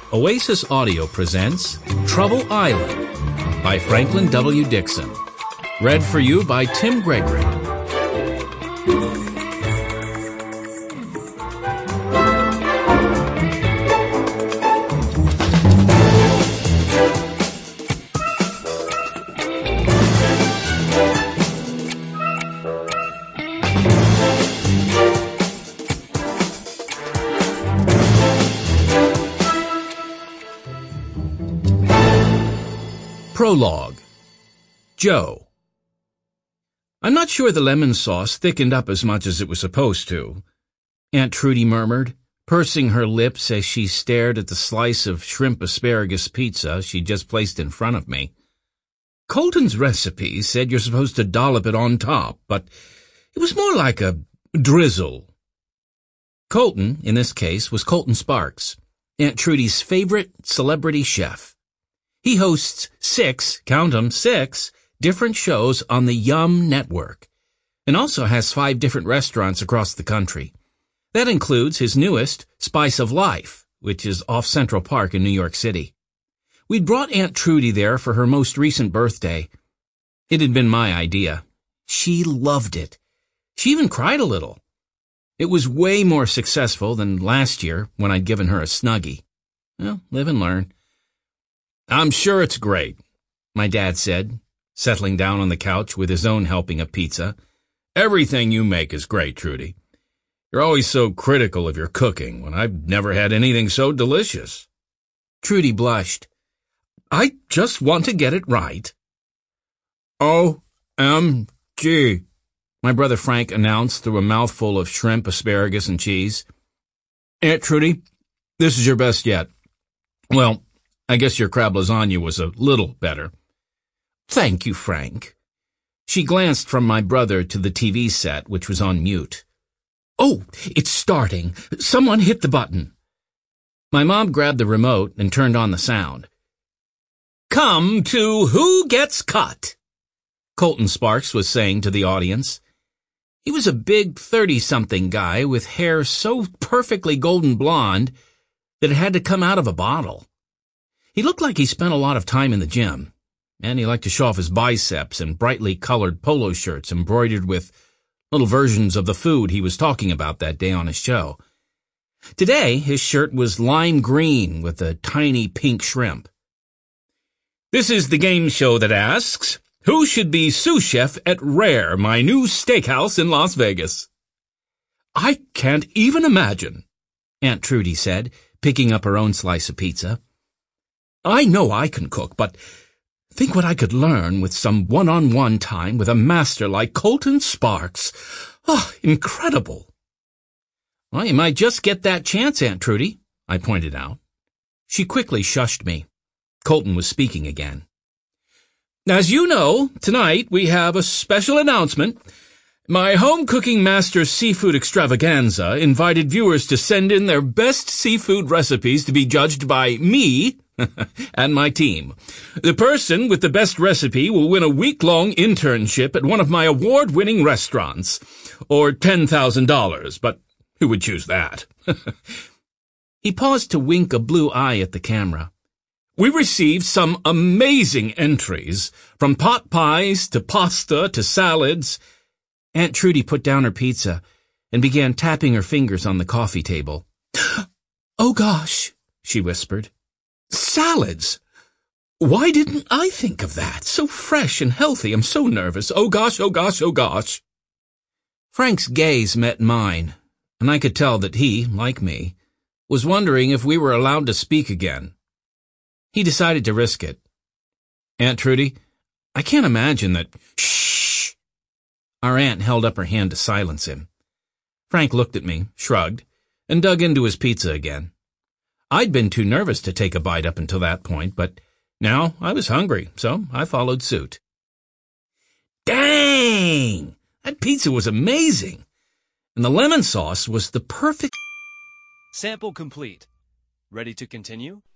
Oasis Audio presents Trouble Island by Franklin W. Dixon. Read for you by Tim Gregory. Prologue. Joe. I'm not sure the lemon sauce thickened up as much as it was supposed to, Aunt Trudy murmured, pursing her lips as she stared at the slice of shrimp asparagus pizza she'd just placed in front of me. Colton's recipe said you're supposed to dollop it on top, but it was more like a drizzle. Colton, in this case, was Colton Sparks, Aunt Trudy's favorite celebrity chef. He hosts 6, count 'em, 6, different shows on the Yum Network, and also has 5 different restaurants across the country. That includes his newest, Spice of Life, which is off Central Park in New York City. We'd brought Aunt Trudy there for her most recent birthday. It had been my idea. She loved it. She even cried a little. It was way more successful than last year when I'd given her a Snuggie. Well, live and learn. I'm sure it's great, my dad said, settling down on the couch with his own helping of pizza. Everything you make is great, Trudy. You're always so critical of your cooking when I've never had anything so delicious. Trudy blushed. I just want to get it right. O-M-G, my brother Frank announced through a mouthful of shrimp, asparagus, and cheese. Aunt Trudy, this is your best yet. Well, I guess your crab lasagna was a little better. Thank you, Frank. She glanced from my brother to the TV set, which was on mute. Oh, it's starting. Someone hit the button. My mom grabbed the remote and turned on the sound. Come to Who Gets Cut, Colton Sparks was saying to the audience. He was a big 30-something guy with hair so perfectly golden blonde that it had to come out of a bottle. He looked like he spent a lot of time in the gym, and he liked to show off his biceps and brightly colored polo shirts embroidered with little versions of the food he was talking about that day on his show. Today, his shirt was lime green with a tiny pink shrimp. This is the game show that asks, who should be sous chef at Rare, my new steakhouse in Las Vegas? I can't even imagine, Aunt Trudy said, picking up her own slice of pizza. I know I can cook, but think what I could learn with some one-on-one time with a master like Colton Sparks. Oh, incredible. Well, you might just get that chance, Aunt Trudy, I pointed out. She quickly shushed me. Colton was speaking again. As you know, tonight we have a special announcement. My home cooking master seafood extravaganza invited viewers to send in their best seafood recipes to be judged by me and my team. The person with the best recipe will win a week-long internship at one of my award-winning restaurants, or $10,000, but who would choose that? He paused to wink a blue eye at the camera. We received some amazing entries, from pot pies to pasta to salads. Aunt Trudy put down her pizza and began tapping her fingers on the coffee table. Oh gosh, she whispered. Salads! Why didn't I think of that? So fresh and healthy. I'm so nervous. Oh gosh, oh gosh, oh gosh. Frank's gaze met mine, and I could tell that he, like me, was wondering if we were allowed to speak again. He decided to risk it. Aunt Trudy, I can't imagine that— Shh! Our aunt held up her hand to silence him. Frank looked at me, shrugged, and dug into his pizza again. I'd been too nervous to take a bite up until that point, but now I was hungry, so I followed suit. Dang! That pizza was amazing! And the lemon sauce was the perfect— Sample complete. Ready to continue?